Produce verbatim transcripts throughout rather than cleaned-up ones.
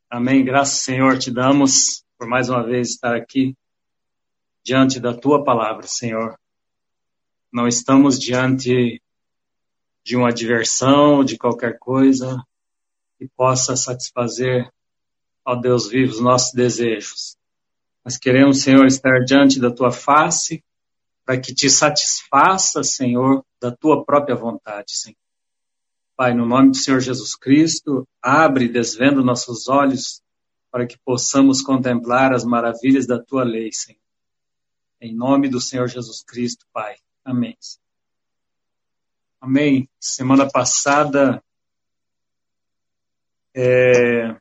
Amém. Graças, Senhor, te damos por mais uma vez estar aqui diante da Tua palavra, Senhor. Não estamos diante de uma diversão, de qualquer coisa que possa satisfazer, ó Deus vivo, os nossos desejos. Nós queremos, Senhor, estar diante da Tua face para que te satisfaça, Senhor, da Tua própria vontade, Senhor. Pai, no nome do Senhor Jesus Cristo, abre e desvenda nossos olhos para que possamos contemplar as maravilhas da Tua lei, Senhor. Em nome do Senhor Jesus Cristo, Pai. Amém. Amém. Semana passada, é,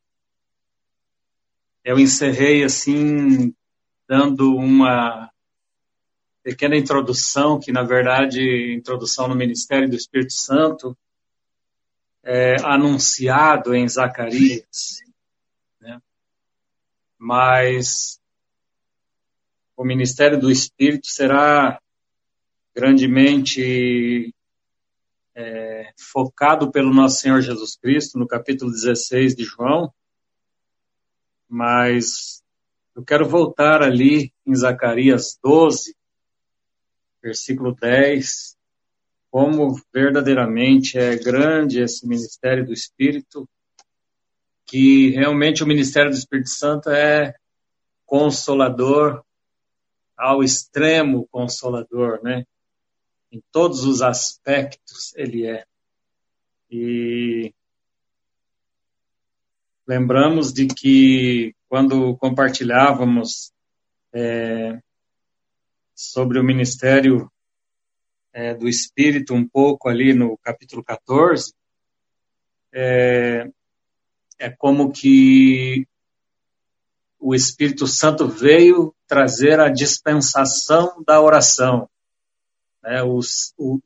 eu encerrei assim, dando uma pequena introdução, que na verdade, introdução no Ministério do Espírito Santo, é, anunciado em Zacarias, né? Mas o Ministério do Espírito será grandemente é, focado pelo nosso Senhor Jesus Cristo, no capítulo dezesseis de João, mas eu quero voltar ali em Zacarias doze, versículo dez, como verdadeiramente é grande esse Ministério do Espírito, que realmente o Ministério do Espírito Santo é consolador, ao extremo consolador, né? Em todos os aspectos ele é. E lembramos de que quando compartilhávamos é, sobre o ministério é, do Espírito um pouco ali no capítulo catorze, é, é como que o Espírito Santo veio trazer a dispensação da oração. É o, o,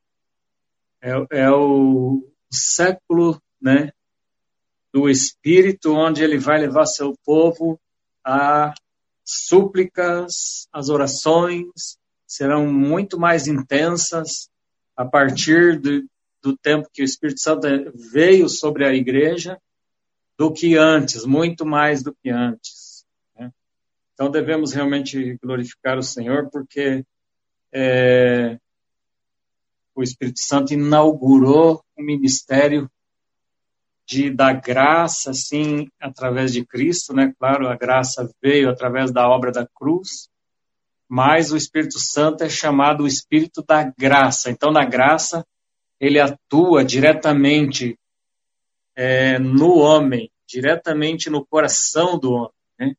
é, é o século, né, do Espírito, onde ele vai levar seu povo a súplicas, as orações serão muito mais intensas a partir do, do tempo que o Espírito Santo veio sobre a igreja do que antes, muito mais do que antes, né? Então devemos realmente glorificar o Senhor, porque é, o Espírito Santo inaugurou o ministério de, da graça, assim, através de Cristo, né? Claro, a graça veio através da obra da cruz, mas o Espírito Santo é chamado o Espírito da graça. Então, na graça, ele atua diretamente é, no homem, diretamente no coração do homem, né?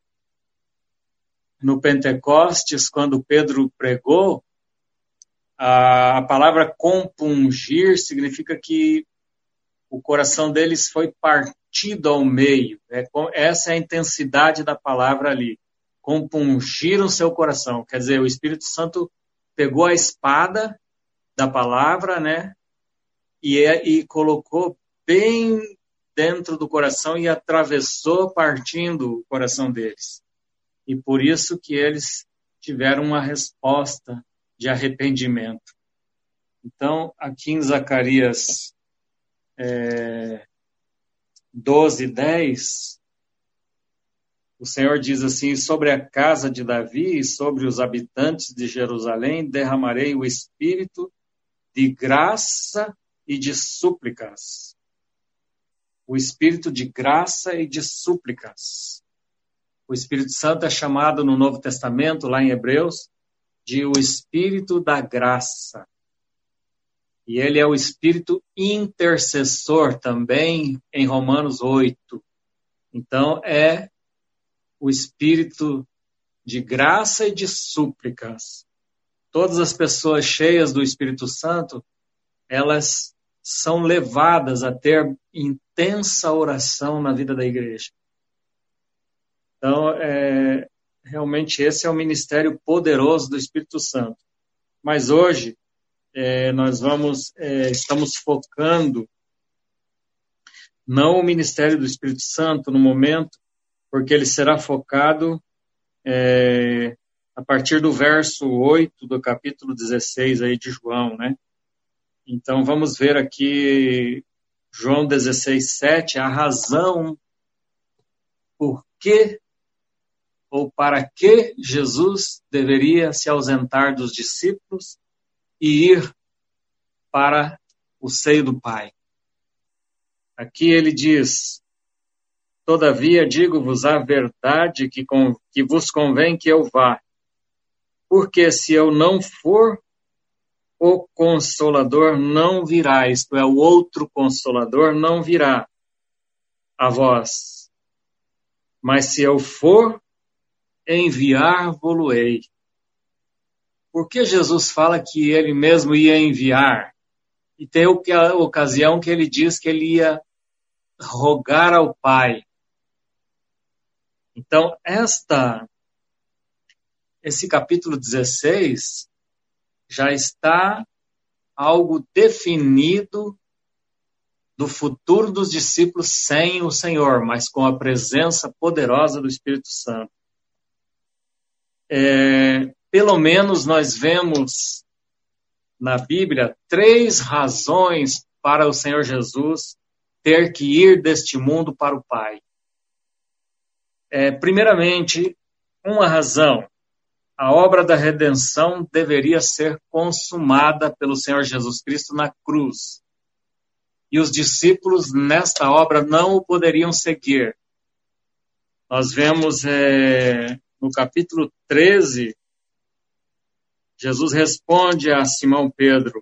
No Pentecostes, quando Pedro pregou, a, a palavra compungir significa que o coração deles foi partido ao meio. É, essa é a intensidade da palavra ali. Compungiram seu coração. Quer dizer, o Espírito Santo pegou a espada da palavra, né? E, é, e colocou bem dentro do coração e atravessou partindo o coração deles. E por isso que eles tiveram uma resposta de arrependimento. Então, aqui em Zacarias é, doze, dez, o Senhor diz assim: sobre a casa de Davi e sobre os habitantes de Jerusalém derramarei o espírito de graça e de súplicas. O espírito de graça e de súplicas. O Espírito Santo é chamado no Novo Testamento, lá em Hebreus, de o Espírito da graça. E ele é o Espírito intercessor também em Romanos oito. Então, é o Espírito de graça e de súplicas. Todas as pessoas cheias do Espírito Santo, elas são levadas a ter intensa oração na vida da igreja. Então, é, realmente esse é o ministério poderoso do Espírito Santo. Mas hoje, é, nós vamos, é, estamos focando não o ministério do Espírito Santo no momento, porque ele será focado é, a partir do verso oito do capítulo dezesseis aí de João, né? Então, vamos ver aqui João dezesseis, sete, a razão por que ou para que Jesus deveria se ausentar dos discípulos e ir para o seio do Pai. Aqui ele diz: todavia digo-vos a verdade que, com, que vos convém que eu vá, porque se eu não for, o Consolador não virá, isto é, o outro Consolador não virá a vós. Mas se eu for, enviar-vos-ei. Por que Jesus fala que ele mesmo ia enviar? E tem a ocasião que ele diz que ele ia rogar ao Pai. Então, esta, esse capítulo dezesseis já está algo definido do futuro dos discípulos sem o Senhor, mas com a presença poderosa do Espírito Santo. É, pelo menos nós vemos na Bíblia três razões para o Senhor Jesus ter que ir deste mundo para o Pai. É, primeiramente, uma razão: a obra da redenção deveria ser consumada pelo Senhor Jesus Cristo na cruz. E os discípulos nesta obra não o poderiam seguir. Nós vemos é, no capítulo treze, Jesus responde a Simão Pedro.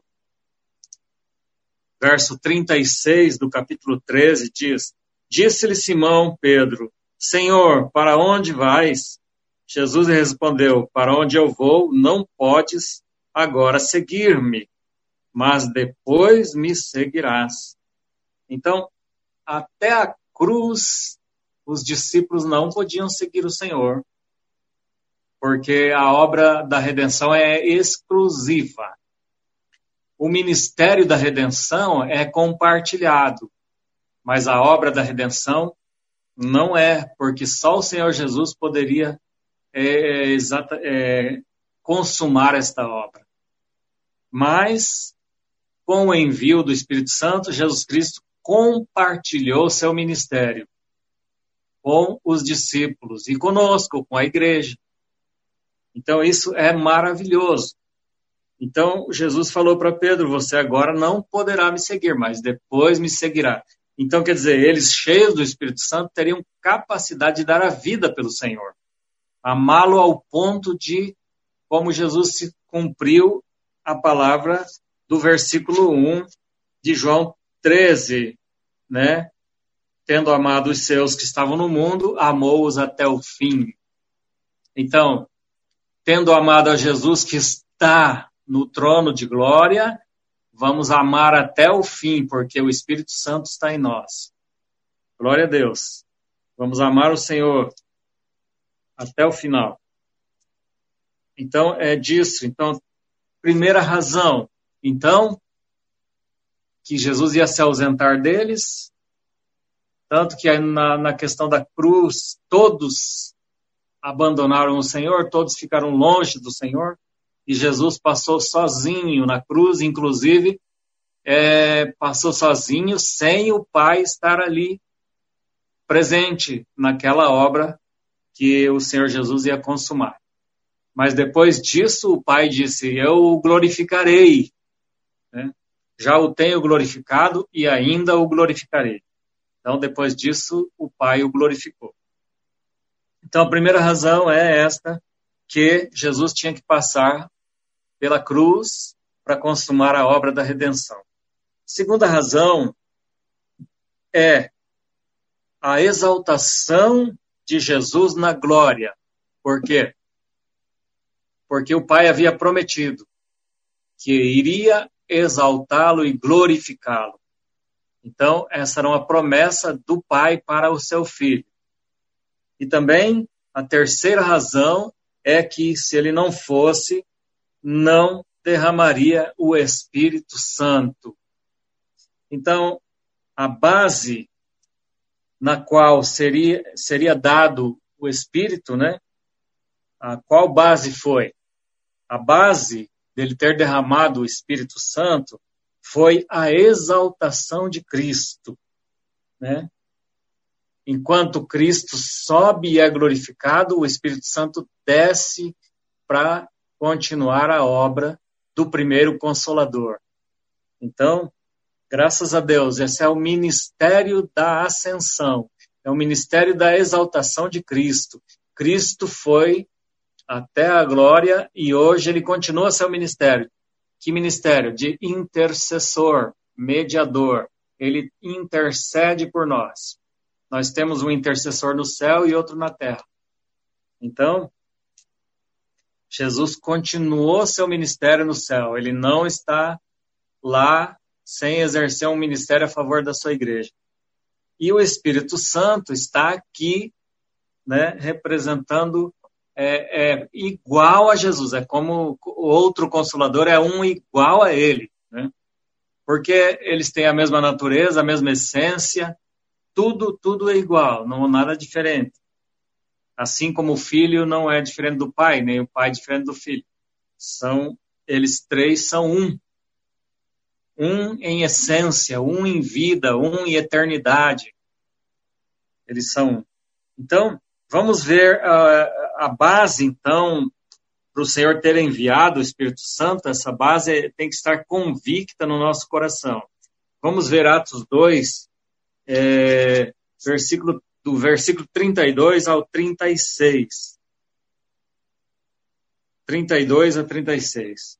Verso trinta e seis do capítulo treze diz: disse-lhe Simão Pedro: Senhor, para onde vais? Jesus respondeu: para onde eu vou, não podes agora seguir-me, mas depois me seguirás. Então, até a cruz, os discípulos não podiam seguir o Senhor, porque a obra da redenção é exclusiva. O ministério da redenção é compartilhado, mas a obra da redenção não é, porque só o Senhor Jesus poderia é, exata, é, consumar esta obra. Mas, com o envio do Espírito Santo, Jesus Cristo compartilhou seu ministério com os discípulos e conosco, com a igreja. Então, isso é maravilhoso. Então, Jesus falou para Pedro: você agora não poderá me seguir, mas depois me seguirá. Então, quer dizer, eles, cheios do Espírito Santo, teriam capacidade de dar a vida pelo Senhor. Amá-lo ao ponto de, como Jesus se cumpriu a palavra do versículo um de João treze, né? Tendo amado os seus que estavam no mundo, amou-os até o fim. Então, tendo amado a Jesus que está no trono de glória, vamos amar até o fim, porque o Espírito Santo está em nós. Glória a Deus. Vamos amar o Senhor até o final. Então, é disso. Então, primeira razão, então, que Jesus ia se ausentar deles, tanto que na, na questão da cruz, todos abandonaram o Senhor, todos ficaram longe do Senhor, e Jesus passou sozinho na cruz, inclusive, é, passou sozinho, sem o Pai estar ali presente naquela obra que o Senhor Jesus ia consumar. Mas depois disso, o Pai disse: eu o glorificarei. Né? Já o tenho glorificado e ainda o glorificarei. Então, depois disso, o Pai o glorificou. Então, a primeira razão é esta, que Jesus tinha que passar pela cruz para consumar a obra da redenção. Segunda razão é a exaltação de Jesus na glória. Por quê? Porque o Pai havia prometido que iria exaltá-lo e glorificá-lo. Então, essa era uma promessa do Pai para o seu Filho. E também, a terceira razão é que, se ele não fosse, não derramaria o Espírito Santo. Então, a base na qual seria, seria dado o Espírito, né? A qual base foi? A base dele ter derramado o Espírito Santo foi a exaltação de Cristo, né? Enquanto Cristo sobe e é glorificado, o Espírito Santo desce para continuar a obra do primeiro Consolador. Então, graças a Deus, esse é o ministério da ascensão, é o ministério da exaltação de Cristo. Cristo foi até a glória e hoje ele continua seu ministério. Que ministério? De intercessor, mediador. Ele intercede por nós. Nós temos um intercessor no céu e outro na terra. Então, Jesus continuou seu ministério no céu. Ele não está lá sem exercer um ministério a favor da sua igreja. E o Espírito Santo está aqui, né, representando, é, é igual a Jesus. É como o outro Consolador é um igual a ele, né? Porque eles têm a mesma natureza, a mesma essência, tudo, tudo é igual, não há nada diferente. Assim como o filho não é diferente do pai, nem o pai é diferente do filho. São, eles três são um. Um em essência, um em vida, um em eternidade. Eles são um. Então, vamos ver uh, a base, então, para o Senhor ter enviado o Espírito Santo. Essa base tem que estar convicta no nosso coração. Vamos ver Atos dois, é, versículo, do versículo trinta e dois ao trinta e seis. trinta e dois a trinta e seis.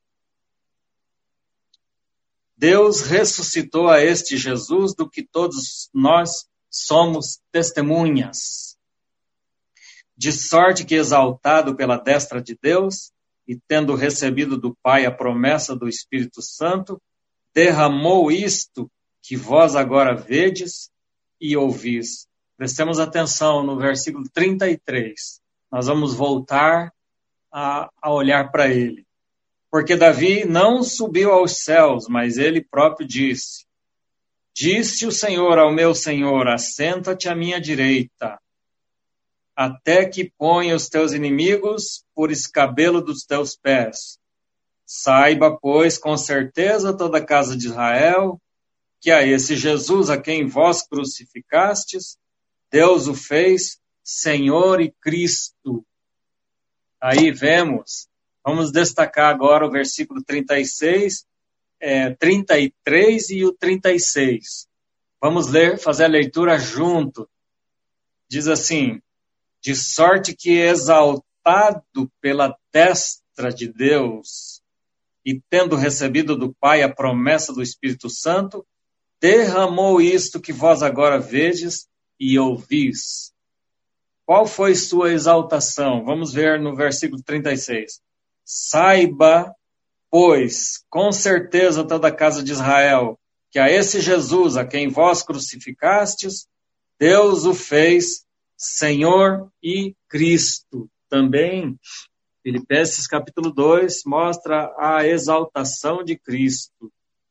Deus ressuscitou a este Jesus, do que todos nós somos testemunhas. De sorte que, exaltado pela destra de Deus, e tendo recebido do Pai a promessa do Espírito Santo, derramou isto que vós agora vedes e ouvis. Prestemos atenção no versículo trinta e três. Nós vamos voltar a, a olhar para ele. Porque Davi não subiu aos céus, mas ele próprio disse: Disse o Senhor ao meu Senhor, assenta-te à minha direita, até que ponha os teus inimigos por escabelo dos teus pés. Saiba, pois, com certeza toda a casa de Israel, que a esse Jesus a quem vós crucificastes, Deus o fez Senhor e Cristo. Aí vemos, vamos destacar agora o versículo trinta e seis, é, trinta e três e o trinta e seis. Vamos ler, fazer a leitura junto. Diz assim: de sorte que, exaltado pela destra de Deus, e tendo recebido do Pai a promessa do Espírito Santo, derramou isto que vós agora vedes e ouvis. Qual foi sua exaltação? Vamos ver no versículo trinta e seis. Saiba, pois, com certeza toda a casa de Israel, que a esse Jesus, a quem vós crucificastes, Deus o fez Senhor e Cristo. Também, Filipenses capítulo dois mostra a exaltação de Cristo.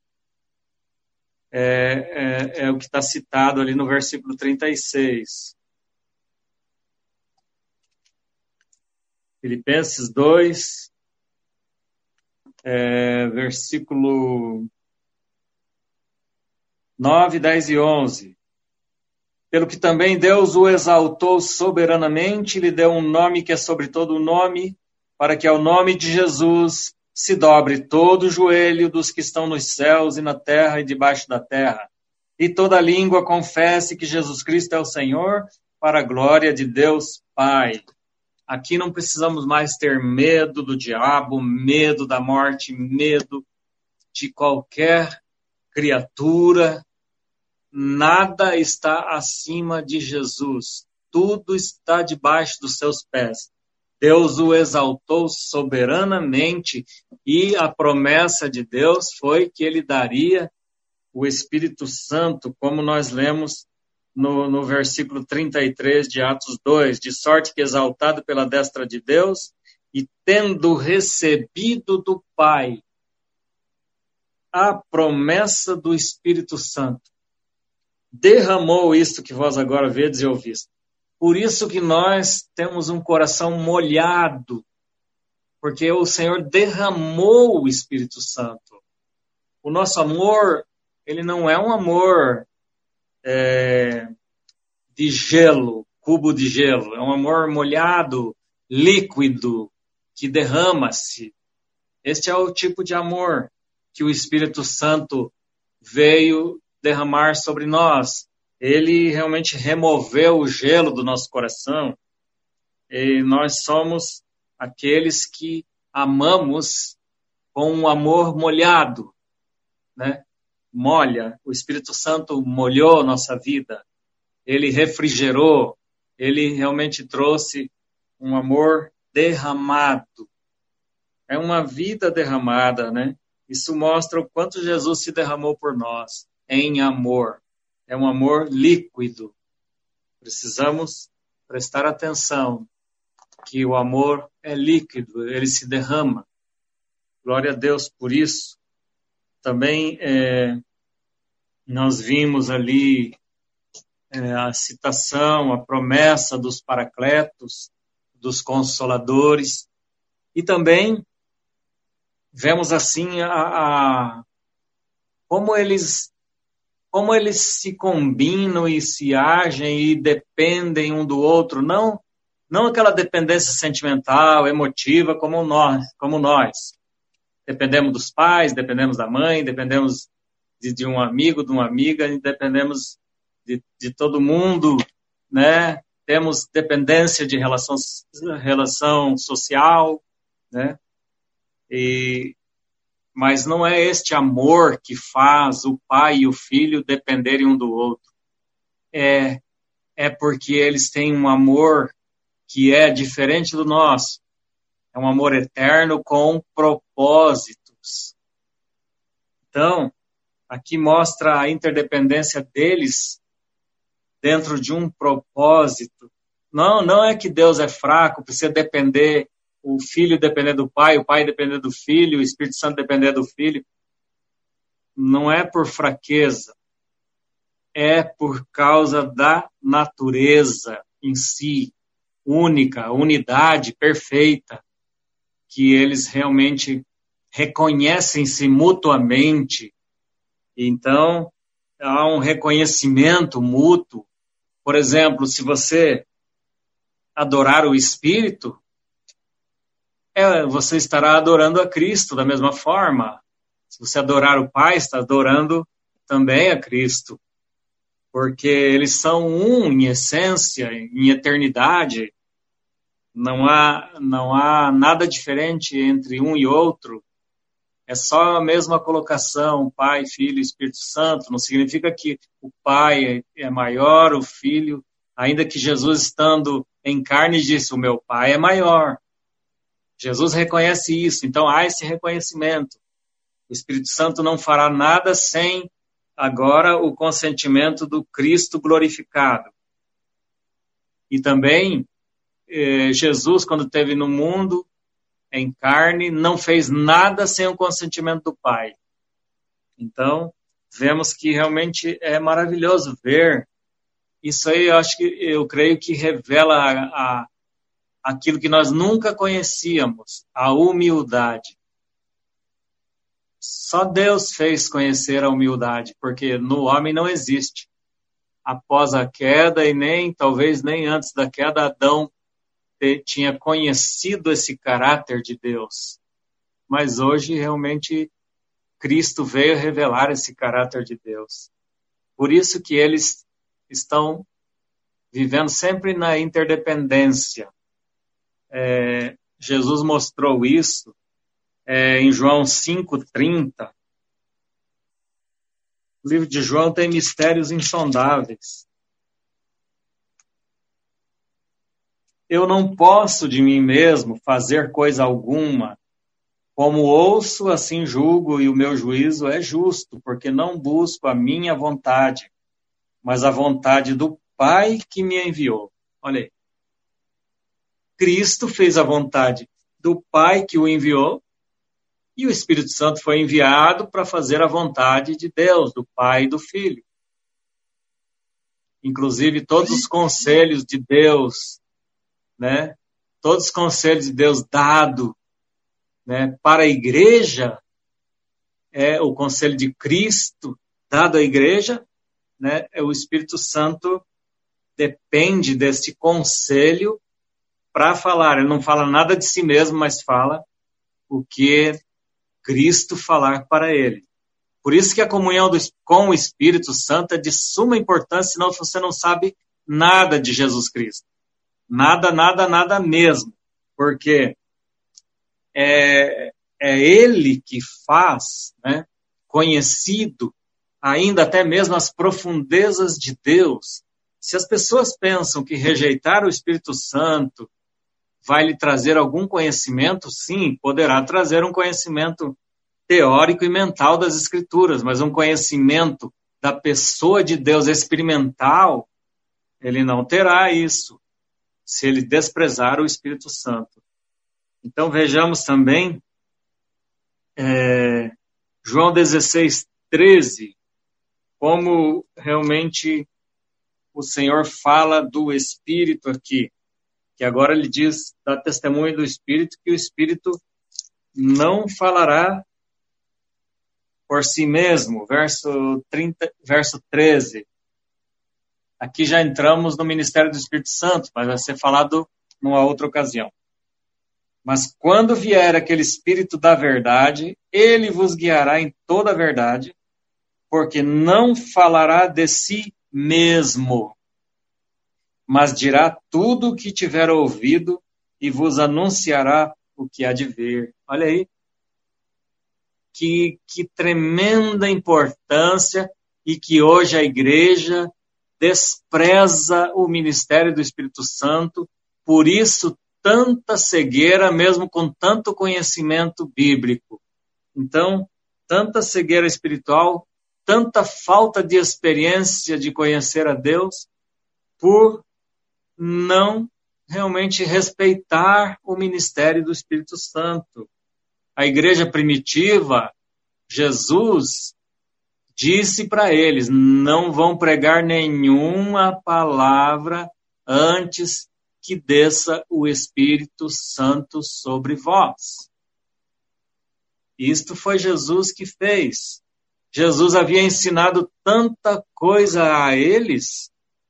É, é, é o que está citado ali no versículo trinta e seis. Filipenses dois, é, versículo nove, dez e onze. Pelo que também Deus o exaltou soberanamente, lhe deu um nome que é sobre todo o nome, para que ao nome de Jesus se dobre todo o joelho dos que estão nos céus e na terra e debaixo da terra, e toda língua confesse que Jesus Cristo é o Senhor, para a glória de Deus Pai. Aqui não precisamos mais ter medo do diabo, medo da morte, medo de qualquer criatura. Nada está acima de Jesus. Tudo está debaixo dos seus pés. Deus o exaltou soberanamente e a promessa de Deus foi que ele daria o Espírito Santo, como nós lemos no, no versículo trinta e três de Atos dois, de sorte que, exaltado pela destra de Deus e tendo recebido do Pai a promessa do Espírito Santo, derramou isto que vós agora vedes e ouvis. Por isso que nós temos um coração molhado, porque o Senhor derramou o Espírito Santo. O nosso amor, ele não é um amor é, de gelo, cubo de gelo. É um amor molhado, líquido, que derrama-se. Este é o tipo de amor que o Espírito Santo veio derramar sobre nós. Ele realmente removeu o gelo do nosso coração. E nós somos aqueles que amamos com um amor molhado, né? Molha. O Espírito Santo molhou nossa vida. Ele refrigerou. Ele realmente trouxe um amor derramado. É uma vida derramada, né? Isso mostra o quanto Jesus se derramou por nós em amor. É um amor líquido. Precisamos prestar atenção que o amor é líquido, ele se derrama. Glória a Deus por isso. Também é, nós vimos ali é, a citação, a promessa dos paracletos, dos consoladores, e também vemos assim a, a, como eles como eles se combinam e se agem e dependem um do outro, não não aquela dependência sentimental, emotiva como nós, como nós. Dependemos dos pais, dependemos da mãe, dependemos de, de um amigo, de uma amiga, dependemos de, de todo mundo, né? Temos dependência de relação, relação social, né? E, mas não é este amor que faz o pai e o filho dependerem um do outro. É, é porque eles têm um amor que é diferente do nosso. É um amor eterno com propósitos. Então, aqui mostra a interdependência deles dentro de um propósito. Não, não é que Deus é fraco, precisa depender, o filho depender do pai, o pai depender do filho, o Espírito Santo depender do filho. Não é por fraqueza, é por causa da natureza em si, única, unidade perfeita, que eles realmente reconhecem-se mutuamente. Então, há um reconhecimento mútuo. Por exemplo, se você adorar o Espírito, é, você estará adorando a Cristo da mesma forma. Se você adorar o Pai, está adorando também a Cristo. Porque eles são um em essência, em eternidade. Não há, não há nada diferente entre um e outro. É só a mesma colocação, Pai, Filho e Espírito Santo. Não significa que o Pai é maior, o Filho, ainda que Jesus estando em carne disse, o meu Pai é maior. Jesus reconhece isso, então há esse reconhecimento. O Espírito Santo não fará nada sem agora o consentimento do Cristo glorificado. E também Jesus, quando esteve no mundo, em carne, não fez nada sem o consentimento do Pai. Então, vemos que realmente é maravilhoso ver. Isso aí, eu acho que, eu creio que revela a, a, aquilo que nós nunca conhecíamos, a humildade. Só Deus fez conhecer a humildade, porque no homem não existe. Após a queda, e nem, talvez nem antes da queda, Adão tinha conhecido esse caráter de Deus. Mas hoje, realmente, Cristo veio revelar esse caráter de Deus. Por isso que eles estão vivendo sempre na interdependência. É, Jesus mostrou isso é, em João cinco, trinta. O livro de João tem mistérios insondáveis. Eu não posso de mim mesmo fazer coisa alguma. Como ouço, assim julgo, e o meu juízo é justo, porque não busco a minha vontade, mas a vontade do Pai que me enviou. Olha aí. Cristo fez a vontade do Pai que o enviou, e o Espírito Santo foi enviado para fazer a vontade de Deus, do Pai e do Filho. Inclusive, todos os conselhos de Deus, né? Todos os conselhos de Deus dados, né, para a igreja, é o conselho de Cristo dado à igreja, né, é o Espírito Santo depende deste conselho para falar. Ele não fala nada de si mesmo, mas fala o que Cristo falar para ele. Por isso que a comunhão do, com o Espírito Santo é de suma importância, senão você não sabe nada de Jesus Cristo. Nada, nada, nada mesmo. Porque é, é Ele que faz, né, conhecido ainda até mesmo as profundezas de Deus. Se as pessoas pensam que rejeitar o Espírito Santo vai lhe trazer algum conhecimento, sim, poderá trazer um conhecimento teórico e mental das Escrituras, mas um conhecimento da pessoa de Deus experimental, ele não terá isso, se ele desprezar o Espírito Santo. Então vejamos também é, João dezesseis, treze, como realmente o Senhor fala do Espírito aqui, que agora ele diz, dá testemunho do Espírito, que o Espírito não falará por si mesmo, verso, trinta, verso treze. Aqui já entramos no ministério do Espírito Santo, mas vai ser falado numa outra ocasião. Mas quando vier aquele Espírito da verdade, ele vos guiará em toda a verdade, porque não falará de si mesmo, mas dirá tudo o que tiver ouvido e vos anunciará o que há de vir. Olha aí. Que, que tremenda importância e que hoje a igreja despreza o ministério do Espírito Santo, por isso tanta cegueira, mesmo com tanto conhecimento bíblico. Então, tanta cegueira espiritual, tanta falta de experiência de conhecer a Deus, por não realmente respeitar o ministério do Espírito Santo. A igreja primitiva, Jesus disse para eles, não vão pregar nenhuma palavra antes que desça o Espírito Santo sobre vós. Isto foi Jesus que fez. Jesus havia ensinado tanta coisa a eles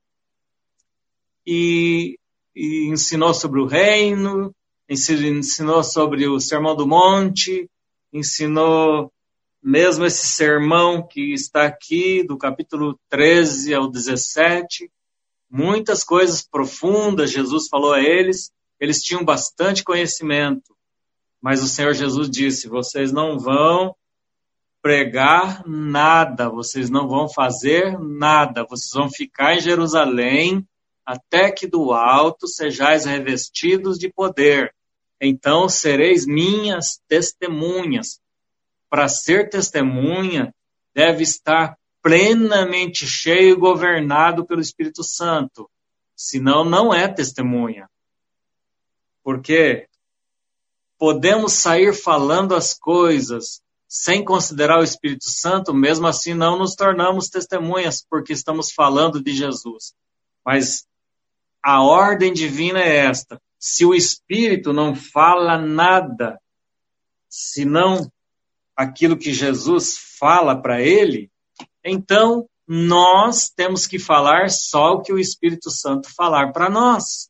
e, e ensinou sobre o reino, ensinou sobre o Sermão do Monte, ensinou mesmo esse sermão que está aqui, do capítulo treze ao dezessete, muitas coisas profundas Jesus falou a eles, eles tinham bastante conhecimento, mas o Senhor Jesus disse, vocês não vão pregar nada, vocês não vão fazer nada, vocês vão ficar em Jerusalém, até que do alto sejais revestidos de poder. Então sereis minhas testemunhas. Para ser testemunha, deve estar plenamente cheio e governado pelo Espírito Santo. Senão, não é testemunha. Porque podemos sair falando as coisas sem considerar o Espírito Santo, mesmo assim não nos tornamos testemunhas, porque estamos falando de Jesus. Mas a ordem divina é esta. Se o Espírito não fala nada, senão aquilo que Jesus fala para ele, então nós temos que falar só o que o Espírito Santo falar para nós.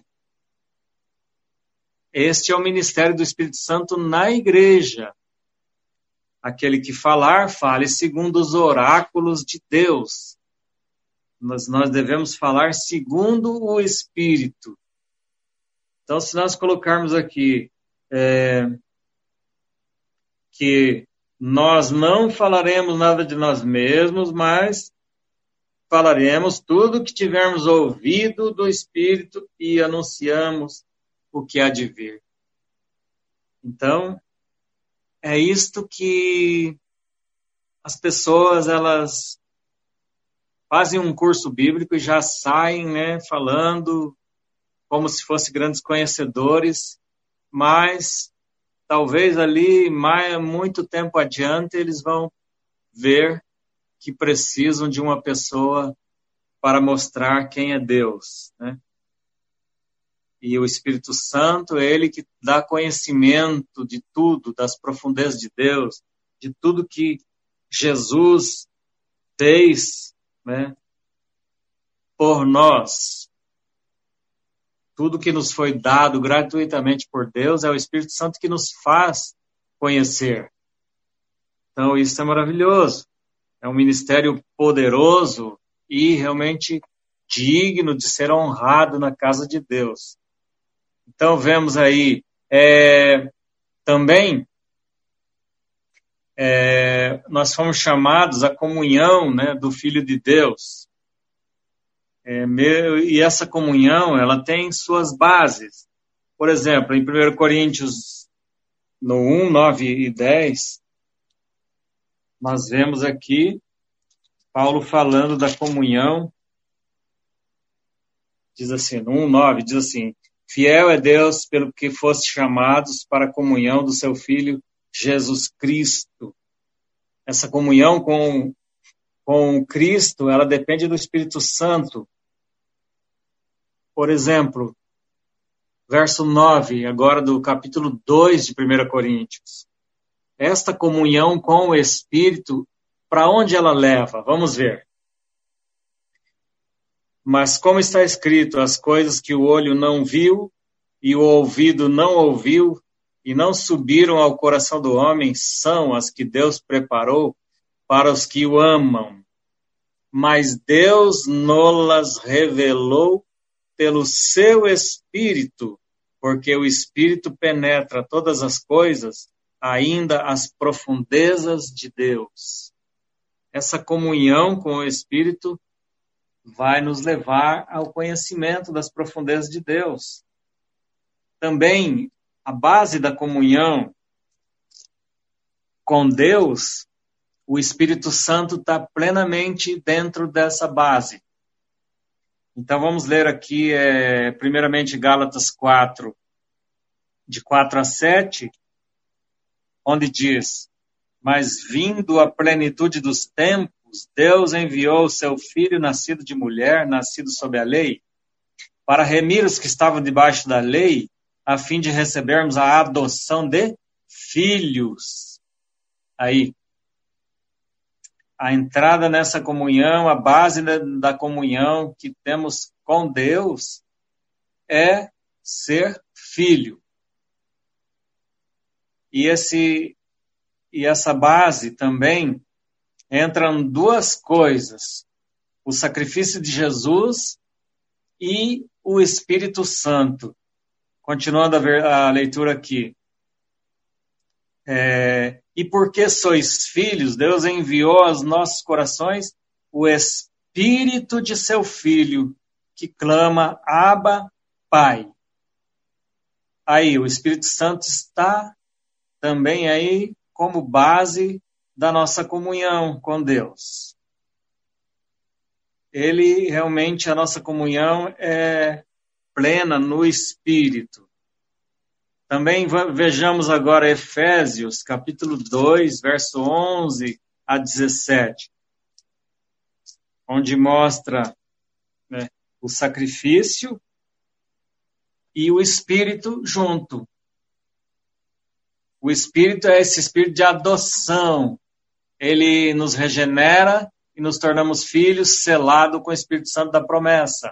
Este é o ministério do Espírito Santo na igreja. Aquele que falar, fale segundo os oráculos de Deus. Mas nós devemos falar segundo o Espírito. Então, se nós colocarmos aqui é, que nós não falaremos nada de nós mesmos, mas falaremos tudo o que tivermos ouvido do Espírito e anunciamos o que há de vir. Então, é isto que as pessoas, elas fazem um curso bíblico e já saem, né, falando como se fossem grandes conhecedores, mas talvez ali, mais, muito tempo adiante, eles vão ver que precisam de uma pessoa para mostrar quem é Deus, né? E o Espírito Santo é ele que dá conhecimento de tudo, das profundezas de Deus, de tudo que Jesus fez, né? por nós. Tudo que nos foi dado gratuitamente por Deus é o Espírito Santo que nos faz conhecer. Então, isso é maravilhoso. É um ministério poderoso e realmente digno de ser honrado na casa de Deus. Então, vemos aí é, também, é, nós fomos chamados à comunhão, né, do Filho de Deus. É, meu, e essa comunhão, ela tem suas bases. Por exemplo, em primeira Coríntios, no um, nove e dez, nós vemos aqui Paulo falando da comunhão. Diz assim, no um, nove, diz assim: fiel é Deus pelo que foste chamados para a comunhão do seu Filho Jesus Cristo. Essa comunhão com, com Cristo, ela depende do Espírito Santo. Por exemplo, verso nove, agora do capítulo dois de primeira Coríntios. Esta comunhão com o Espírito, para onde ela leva? Vamos ver. Mas como está escrito, as coisas que o olho não viu e o ouvido não ouviu e não subiram ao coração do homem, são as que Deus preparou para os que o amam. Mas Deus nolas revelou pelo seu Espírito, porque o Espírito penetra todas as coisas, ainda as profundezas de Deus. Essa comunhão com o Espírito vai nos levar ao conhecimento das profundezas de Deus. Também, a base da comunhão com Deus, o Espírito Santo está plenamente dentro dessa base. Então, vamos ler aqui, é, primeiramente, Gálatas quatro, de quatro a sete, onde diz: mas vindo a plenitude dos tempos, Deus enviou o seu Filho, nascido de mulher, nascido sob a lei, para remir os que estavam debaixo da lei, a fim de recebermos a adoção de filhos. Aí, a entrada nessa comunhão, a base da, da comunhão que temos com Deus é ser filho. E, esse, e essa base também entram duas coisas: o sacrifício de Jesus e o Espírito Santo. Continuando a, ver, a leitura aqui. É, e porque sois filhos, Deus enviou aos nossos corações o Espírito de seu Filho, que clama: Abba, Pai. Aí, o Espírito Santo está também aí como base da nossa comunhão com Deus. Ele, realmente, a nossa comunhão é plena no Espírito. Também vejamos agora Efésios, capítulo dois, verso onze a dezessete, onde mostra, né, o sacrifício e o Espírito junto. O Espírito é esse Espírito de adoção. Ele nos regenera e nos tornamos filhos, selado com o Espírito Santo da promessa.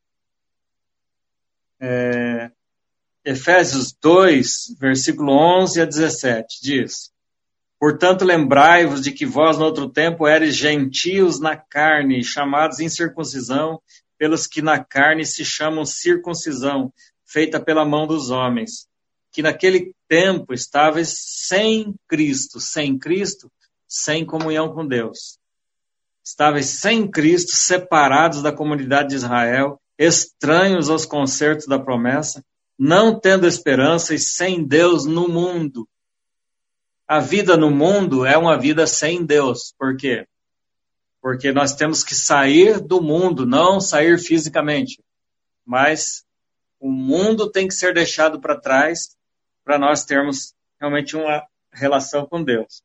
É... Efésios dois, versículo onze a dezessete, diz: portanto, lembrai-vos de que vós, no outro tempo, eres gentios na carne, chamados incircuncisão, pelos que na carne se chamam circuncisão, feita pela mão dos homens, que naquele tempo estavais sem Cristo, sem Cristo, sem comunhão com Deus. Estavais sem Cristo, separados da comunidade de Israel, estranhos aos concertos da promessa, não tendo esperança e sem Deus no mundo. A vida no mundo é uma vida sem Deus. Por quê? Porque nós temos que sair do mundo, não sair fisicamente. Mas o mundo tem que ser deixado para trás para nós termos realmente uma relação com Deus.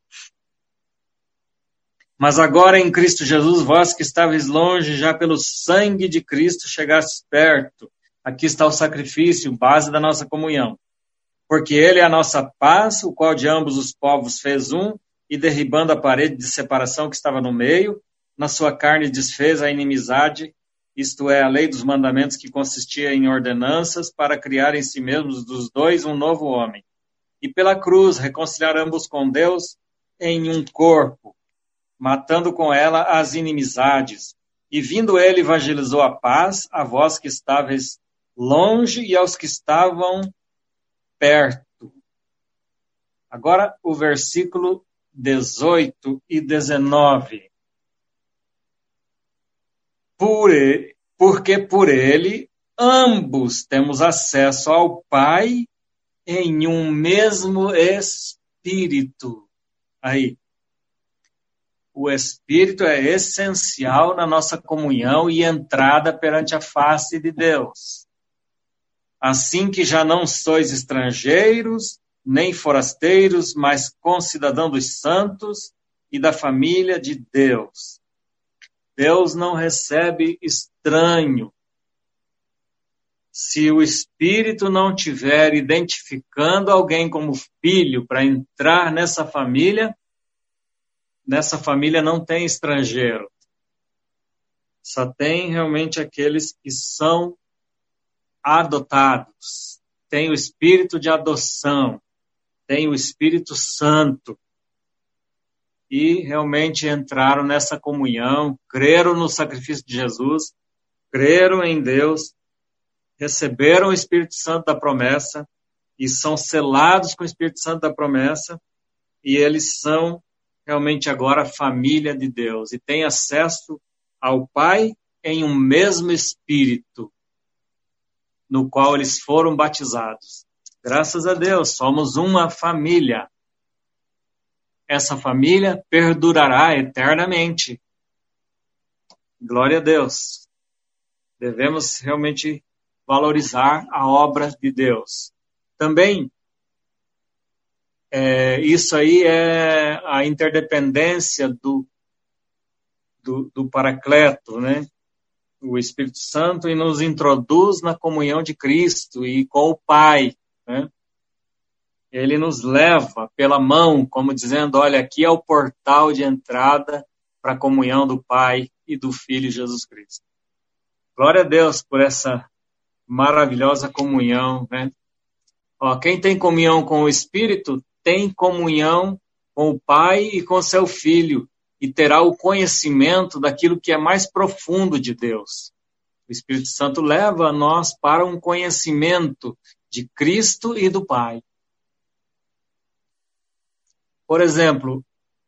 Mas agora em Cristo Jesus, vós que estáveis longe, já pelo sangue de Cristo chegastes perto. Aqui está o sacrifício, base da nossa comunhão. Porque ele é a nossa paz, o qual de ambos os povos fez um, e derribando a parede de separação que estava no meio, na sua carne desfez a inimizade, isto é, a lei dos mandamentos que consistia em ordenanças para criar em si mesmos dos dois um novo homem. E pela cruz reconciliar ambos com Deus em um corpo, matando com ela as inimizades. E vindo ele, evangelizou a paz a vós que estáveis longe e aos que estavam perto. Agora o versículo dezoito e dezenove. Por ele, porque por ele ambos temos acesso ao Pai em um mesmo Espírito. Aí, o Espírito é essencial na nossa comunhão e entrada perante a face de Deus. Assim que já não sois estrangeiros, nem forasteiros, mas concidadãos dos santos e da família de Deus. Deus não recebe estranho. Se o Espírito não estiver identificando alguém como filho para entrar nessa família, nessa família não tem estrangeiro. Só tem realmente aqueles que são adotados. Tem o Espírito de adoção. Tem o Espírito Santo. E realmente entraram nessa comunhão, creram no sacrifício de Jesus, creram em Deus, receberam o Espírito Santo da promessa e são selados com o Espírito Santo da promessa e eles são realmente agora a família de Deus e têm acesso ao Pai em um mesmo Espírito no qual eles foram batizados. Graças a Deus, somos uma família. Essa família perdurará eternamente. Glória a Deus. Devemos realmente valorizar a obra de Deus. Também, é, isso aí é a interdependência do, do, do Paracleto, né? O Espírito Santo, e nos introduz na comunhão de Cristo e com o Pai, né? Ele nos leva pela mão, como dizendo, olha, aqui é o portal de entrada para a comunhão do Pai e do Filho Jesus Cristo. Glória a Deus por essa maravilhosa comunhão, né? Ó, quem tem comunhão com o Espírito, tem comunhão com o Pai e com seu Filho, e terá o conhecimento daquilo que é mais profundo de Deus. O Espírito Santo leva nós para um conhecimento de Cristo e do Pai. Por exemplo,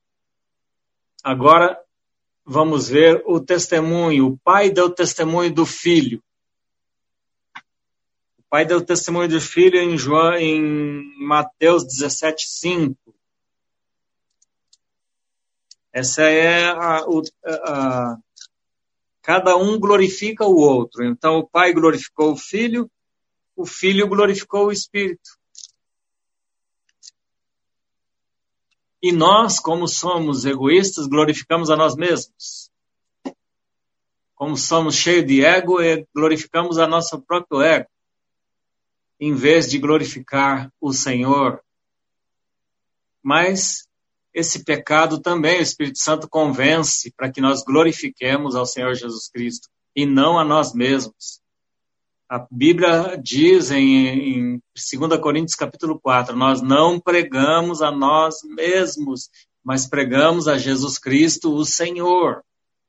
agora vamos ver o testemunho. O pai deu testemunho do filho. O pai deu testemunho do filho em, João, em Mateus dezessete, cinco. Essa é a, a, a... Cada um glorifica o outro. Então, o pai glorificou o filho, o filho glorificou o Espírito. E nós, como somos egoístas, glorificamos a nós mesmos. Como somos cheios de ego, glorificamos a nosso próprio ego, em vez de glorificar o Senhor. Mas esse pecado também o Espírito Santo convence para que nós glorifiquemos ao Senhor Jesus Cristo e não a nós mesmos. A Bíblia diz em, em dois Coríntios capítulo quatro, nós não pregamos a nós mesmos, mas pregamos a Jesus Cristo, o Senhor.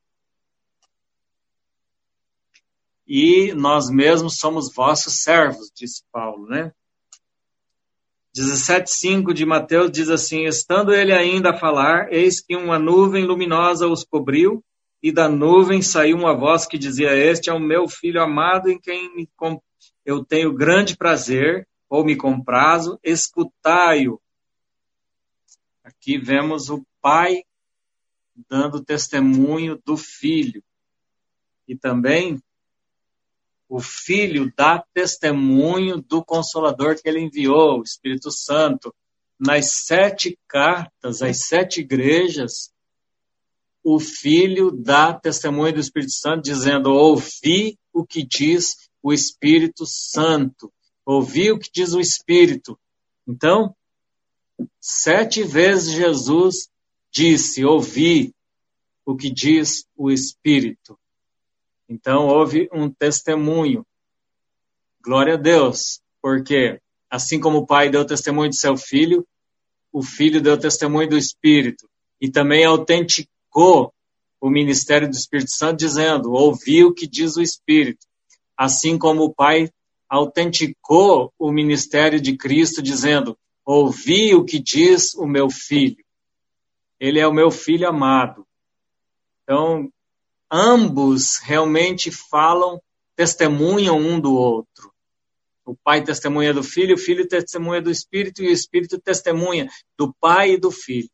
E nós mesmos somos vossos servos, disse Paulo, né? dezessete, cinco de Mateus diz assim, estando ele ainda a falar, eis que uma nuvem luminosa os cobriu, e da nuvem saiu uma voz que dizia, este é o meu filho amado em quem eu tenho grande prazer, ou me comprazo, escutai-o. Aqui vemos o pai dando testemunho do filho. E também o filho dá testemunho do Consolador que ele enviou, o Espírito Santo. Nas sete cartas, as sete igrejas, o Filho dá testemunho do Espírito Santo, dizendo, ouvi o que diz o Espírito Santo. Ouvi o que diz o Espírito. Então, sete vezes Jesus disse, ouvi o que diz o Espírito. Então, houve um testemunho. Glória a Deus, porque assim como o Pai deu testemunho de seu Filho, o Filho deu testemunho do Espírito. E também autenticou o ministério do Espírito Santo, dizendo, ouvi o que diz o Espírito. Assim como o Pai autenticou o ministério de Cristo, dizendo, ouvi o que diz o meu Filho. Ele é o meu Filho amado. Então, ambos realmente falam, testemunham um do outro. O Pai testemunha do Filho, o Filho testemunha do Espírito, e o Espírito testemunha do Pai e do Filho.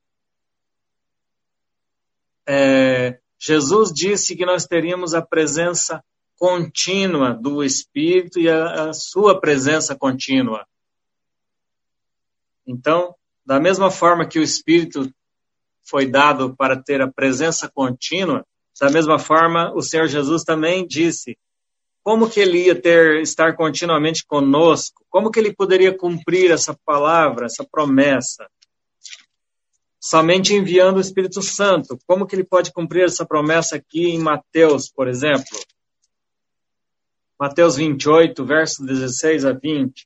É, Jesus disse que nós teríamos a presença contínua do Espírito e a, a sua presença contínua. Então, da mesma forma que o Espírito foi dado para ter a presença contínua, da mesma forma o Senhor Jesus também disse, como que ele ia ter, estar continuamente conosco? Como que ele poderia cumprir essa palavra, essa promessa? Somente enviando o Espírito Santo. Como que ele pode cumprir essa promessa aqui em Mateus, por exemplo? Mateus vinte e oito, versos dezesseis a vinte.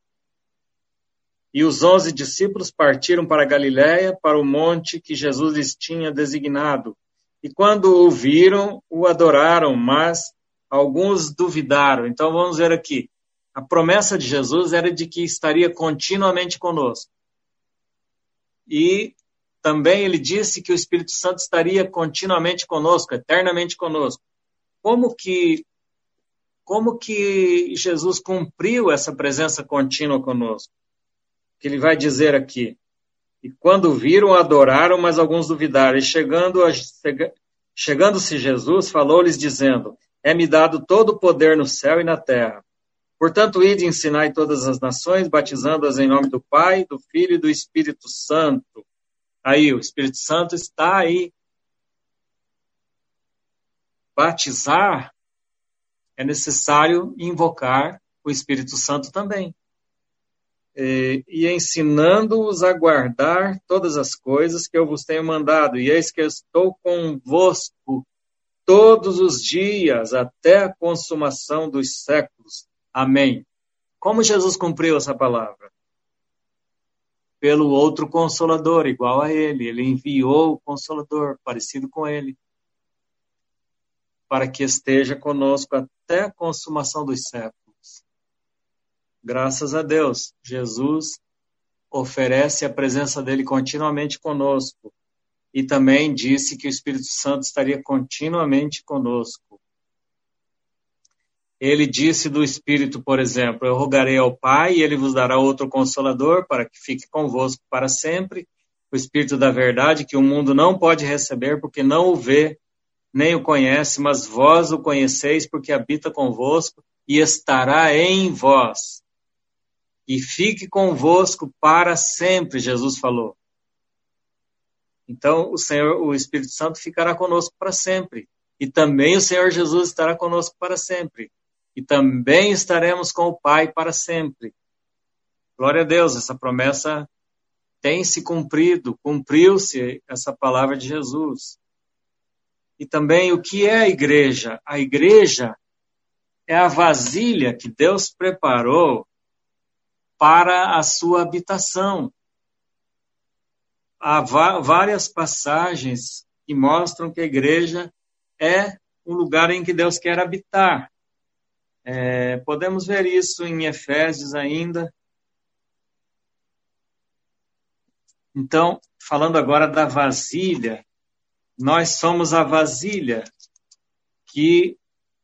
E os onze discípulos partiram para a Galiléia, para o monte que Jesus lhes tinha designado. E quando o viram, o adoraram, mas alguns duvidaram. Então vamos ver aqui. A promessa de Jesus era de que estaria continuamente conosco. E também ele disse que o Espírito Santo estaria continuamente conosco, eternamente conosco. Como que, como que Jesus cumpriu essa presença contínua conosco? Que ele vai dizer aqui. E quando viram, adoraram, mas alguns duvidaram. E chegando a, chegando-se Jesus, falou-lhes dizendo, é-me dado todo o poder no céu e na terra. Portanto, ide e ensinai todas as nações, batizando-as em nome do Pai, do Filho e do Espírito Santo. Aí, o Espírito Santo está aí. Batizar é necessário invocar o Espírito Santo também. E, e ensinando-os a guardar todas as coisas que eu vos tenho mandado. E eis que eu estou convosco todos os dias, até a consumação dos séculos. Amém. Como Jesus cumpriu essa palavra? Pelo outro Consolador, igual a ele. Ele enviou o Consolador, parecido com ele, para que esteja conosco até a consumação dos séculos. Graças a Deus, Jesus oferece a presença dele continuamente conosco. E também disse que o Espírito Santo estaria continuamente conosco. Ele disse do Espírito, por exemplo, eu rogarei ao Pai e ele vos dará outro Consolador para que fique convosco para sempre, o Espírito da verdade que o mundo não pode receber porque não o vê, nem o conhece, mas vós o conheceis porque habita convosco e estará em vós. E fique convosco para sempre, Jesus falou. Então, o Senhor, o Espírito Santo ficará conosco para sempre. E também o Senhor Jesus estará conosco para sempre. E também estaremos com o Pai para sempre. Glória a Deus, essa promessa tem se cumprido, cumpriu-se essa palavra de Jesus. E também o que é a igreja? A igreja é a vasilha que Deus preparou para a sua habitação. Há várias passagens que mostram que a igreja é um lugar em que Deus quer habitar. É, podemos ver isso em Efésios ainda. Então, falando agora da vasilha, nós somos a vasilha que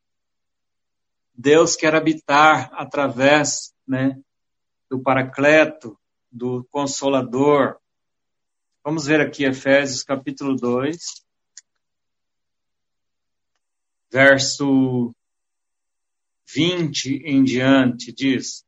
Deus quer habitar através, né, do Paracleto, do Consolador. Vamos ver aqui Efésios capítulo dois, verso vinte em diante, diz: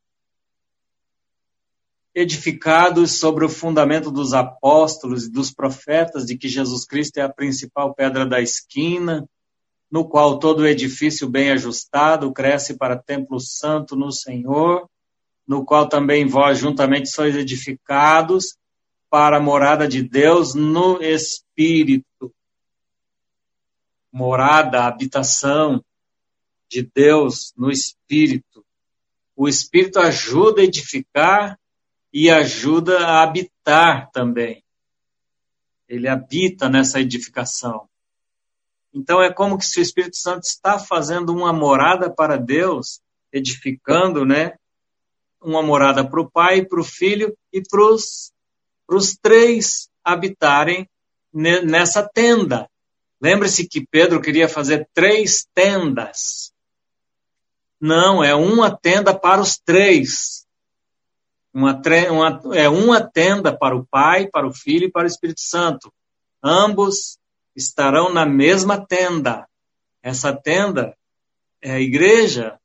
edificados sobre o fundamento dos apóstolos e dos profetas, de que Jesus Cristo é a principal pedra da esquina, no qual todo o edifício bem ajustado cresce para templo santo no Senhor, no qual também vós juntamente sois edificados para a morada de Deus no Espírito. Morada, habitação. de Deus no Espírito. O Espírito ajuda a edificar e ajuda a habitar também. Ele habita nessa edificação. Então é como que se o Espírito Santo está fazendo uma morada para Deus, edificando, né? Uma morada para o Pai, para o Filho e para os três habitarem nessa tenda. Lembre-se que Pedro queria fazer três tendas. Não, é uma tenda para os três. Uma, uma, é uma tenda para o Pai, para o Filho e para o Espírito Santo. Ambos estarão na mesma tenda. Essa tenda é a igreja.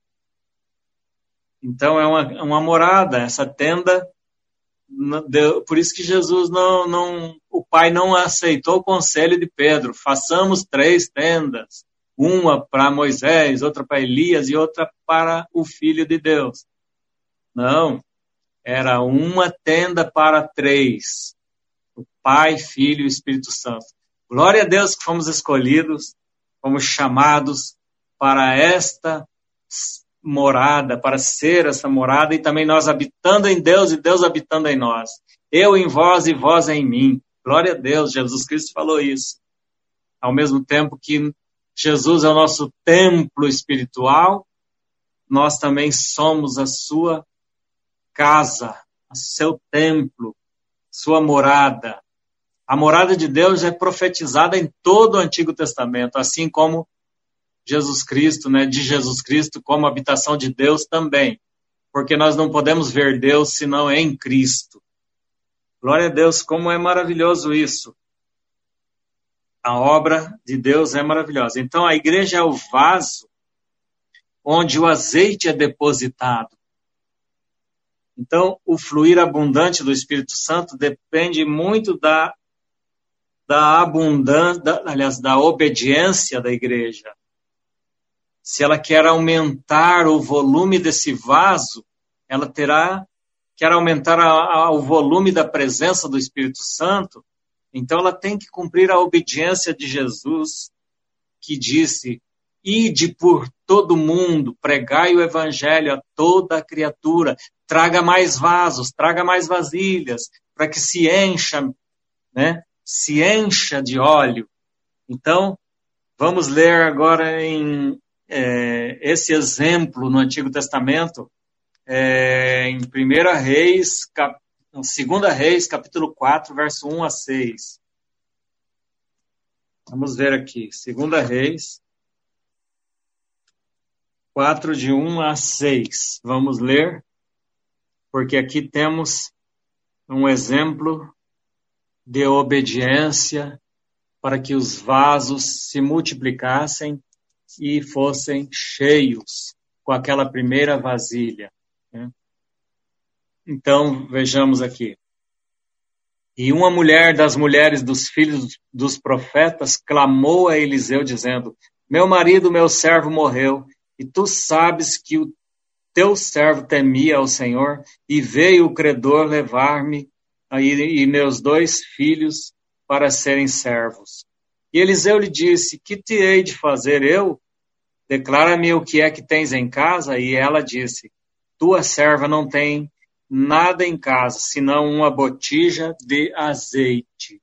Então é uma, uma morada. Essa tenda, por isso que Jesus não, não, o Pai não aceitou o conselho de Pedro. Façamos três tendas. Uma para Moisés, outra para Elias e outra para o Filho de Deus. Não. Era uma tenda para três. O Pai, Filho e Espírito Santo. Glória a Deus que fomos escolhidos, fomos chamados para esta morada, para ser essa morada, e também nós habitando em Deus e Deus habitando em nós. Eu em vós e vós em mim. Glória a Deus, Jesus Cristo falou isso. Ao mesmo tempo que Jesus é o nosso templo espiritual, nós também somos a sua casa, seu templo, sua morada. A morada de Deus é profetizada em todo o Antigo Testamento, assim como Jesus Cristo, né, de Jesus Cristo como habitação de Deus também, porque nós não podemos ver Deus senão em Cristo. Glória a Deus, como é maravilhoso isso. A obra de Deus é maravilhosa. Então a igreja é o vaso onde o azeite é depositado. Então, o fluir abundante do Espírito Santo depende muito da, da abundância, da, aliás, da obediência da igreja. Se ela quer aumentar o volume desse vaso, ela terá que aumentar a, a, o volume da presença do Espírito Santo, então ela tem que cumprir a obediência de Jesus, que disse: ide por todo mundo, pregai o evangelho a toda a criatura, traga mais vasos, traga mais vasilhas, para que se encha, né? Se encha de óleo. Então, vamos ler agora em é, esse exemplo no Antigo Testamento, é, em primeira Reis, cap, segunda Reis, capítulo quatro, verso um a seis. Vamos ver aqui, segunda Reis, quatro, de um a seis. Vamos ler, porque aqui temos um exemplo de obediência para que os vasos se multiplicassem e fossem cheios com aquela primeira vasilha. Né? Então, vejamos aqui. E uma mulher das mulheres dos filhos dos profetas clamou a Eliseu, dizendo: meu marido, meu servo, morreu, e tu sabes que o teu servo temia ao Senhor, e veio o credor levar-me e, e meus dois filhos para serem servos. E Eliseu lhe disse: que te hei de fazer eu? Declara-me o que é que tens em casa. E ela disse: tua serva não tem nada em casa, senão uma botija de azeite.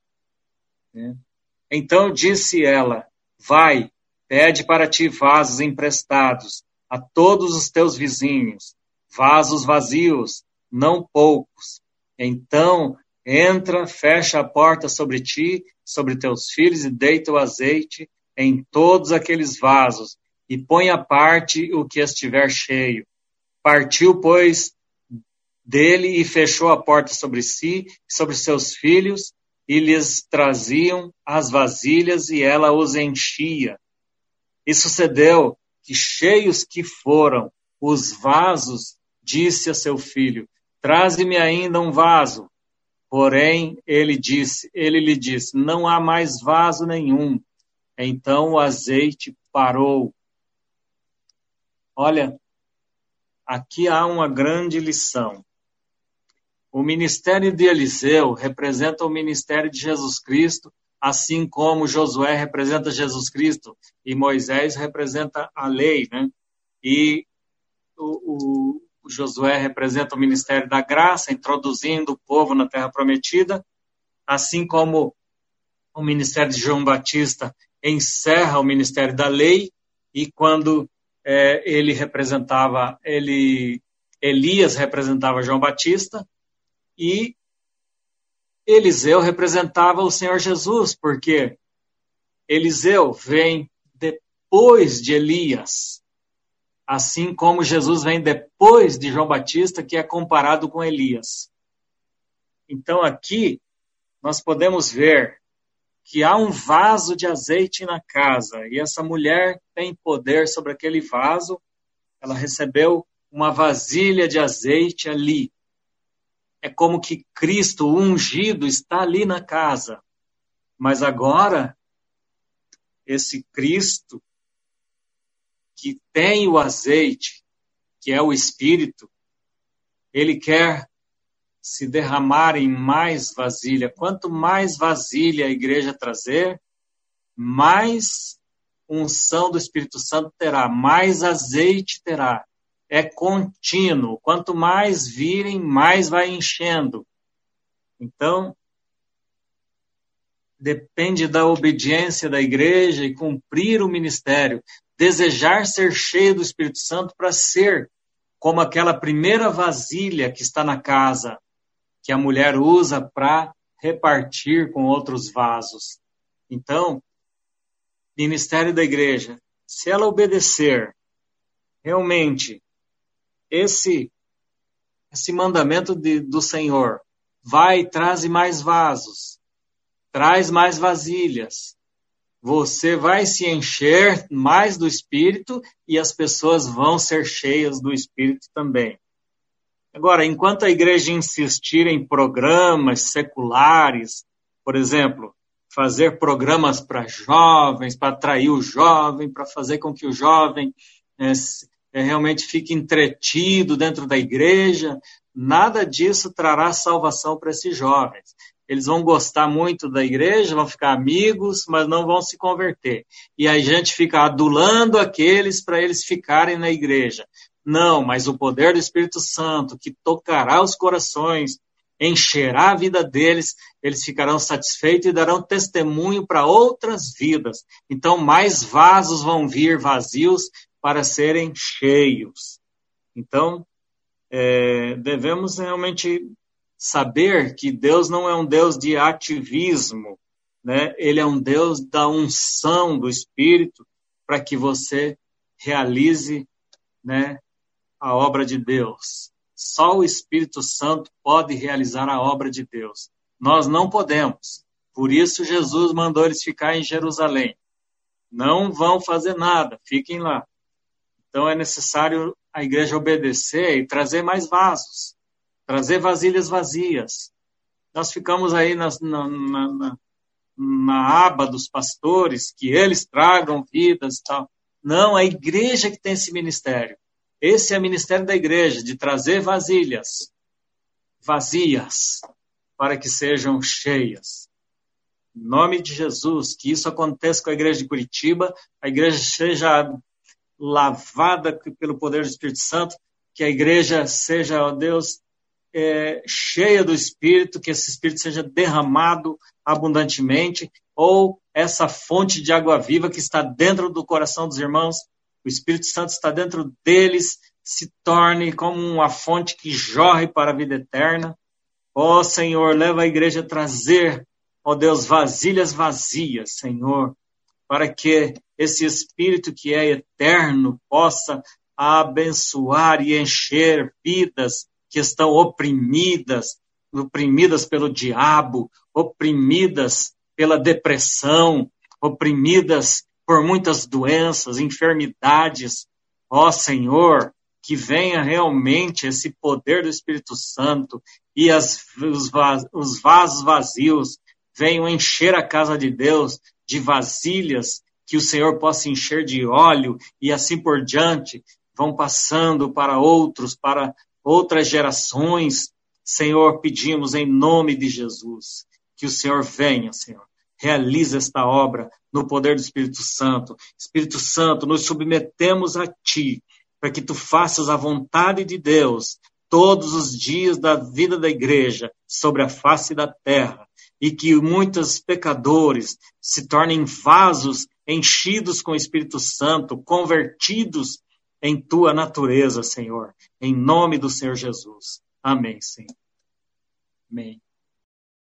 Então disse ela: vai, pede para ti vasos emprestados a todos os teus vizinhos, vasos vazios, não poucos. Então entra, fecha a porta sobre ti, sobre teus filhos, e deita o azeite em todos aqueles vasos, e põe à parte o que estiver cheio. Partiu, pois, dele e fechou a porta sobre si, sobre seus filhos, e lhes traziam as vasilhas, e ela os enchia. E sucedeu que, cheios que foram os vasos, disse a seu filho: traze-me ainda um vaso. Porém, ele disse, ele lhe disse: não há mais vaso nenhum. Então o azeite parou. Olha, aqui há uma grande lição. O ministério de Eliseu representa o ministério de Jesus Cristo assim como Josué representa Jesus Cristo e Moisés representa a lei, né? E o, o Josué representa o ministério da graça, introduzindo o povo na Terra Prometida, assim como o ministério de João Batista encerra o ministério da lei, e quando é, ele representava, ele, Elias representava João Batista, e Eliseu representava o Senhor Jesus, porque Eliseu vem depois de Elias, assim como Jesus vem depois de João Batista, que é comparado com Elias. Então aqui nós podemos ver que há um vaso de azeite na casa, e essa mulher tem poder sobre aquele vaso, ela recebeu uma vasilha de azeite ali. É como que Cristo, o ungido, está ali na casa. Mas agora, esse Cristo, que tem o azeite, que é o Espírito, ele quer se derramar em mais vasilha. Quanto mais vasilha a igreja trazer, mais unção do Espírito Santo terá, mais azeite terá. É contínuo. Quanto mais virem, mais vai enchendo. Então, depende da obediência da igreja e cumprir o ministério. Desejar ser cheio do Espírito Santo para ser como aquela primeira vasilha que está na casa, que a mulher usa para repartir com outros vasos. Então, ministério da igreja, se ela obedecer realmente esse, esse mandamento de, do Senhor, vai e traz mais vasos, traz mais vasilhas, você vai se encher mais do Espírito e as pessoas vão ser cheias do Espírito também. Agora, enquanto a igreja insistir em programas seculares, por exemplo, fazer programas para jovens, para atrair o jovem, para fazer com que o jovem é, é, realmente fique entretido dentro da igreja, nada disso trará salvação para esses jovens. Eles vão gostar muito da igreja, vão ficar amigos, mas não vão se converter. E a gente fica adulando aqueles para eles ficarem na igreja. Não, mas o poder do Espírito Santo, que tocará os corações, encherá a vida deles, eles ficarão satisfeitos e darão testemunho para outras vidas. Então, mais vasos vão vir vazios para serem cheios. Então, é, devemos realmente saber que Deus não é um Deus de ativismo, né? Ele é um Deus da unção do Espírito para que você realize, né, a obra de Deus. Só o Espírito Santo pode realizar a obra de Deus. Nós não podemos. Por isso Jesus mandou eles ficar em Jerusalém. Não vão fazer nada, fiquem lá. Então é necessário a igreja obedecer e trazer mais vasos, trazer vasilhas vazias. Nós ficamos aí na, na, na, na aba dos pastores, que eles tragam vidas e tal. Não, a igreja que tem esse ministério. Esse é o ministério da igreja, de trazer vasilhas vazias para que sejam cheias. Em nome de Jesus, que isso aconteça com a igreja de Curitiba, a igreja seja lavada pelo poder do Espírito Santo, que a igreja seja, ó Deus, é, cheia do Espírito, que esse Espírito seja derramado abundantemente, ou essa fonte de água viva que está dentro do coração dos irmãos, o Espírito Santo está dentro deles, se torne como uma fonte que jorre para a vida eterna. Ó Senhor, leva a igreja a trazer, ó Deus, vasilhas vazias, Senhor, para que esse Espírito que é eterno possa abençoar e encher vidas que estão oprimidas, oprimidas pelo diabo, oprimidas pela depressão, oprimidas por muitas doenças, enfermidades. Ó Senhor, que venha realmente esse poder do Espírito Santo e as, os, os vasos vazios venham encher a casa de Deus de vasilhas, que o Senhor possa encher de óleo e assim por diante, vão passando para outros, para outras gerações. Senhor, pedimos em nome de Jesus, que o Senhor venha, Senhor. realiza esta obra no poder do Espírito Santo. Espírito Santo, nos submetemos a Ti, para que Tu faças a vontade de Deus todos os dias da vida da igreja sobre a face da terra, e que muitos pecadores se tornem vasos enchidos com o Espírito Santo, convertidos em Tua natureza, Senhor, em nome do Senhor Jesus. Amém, Senhor. Amém.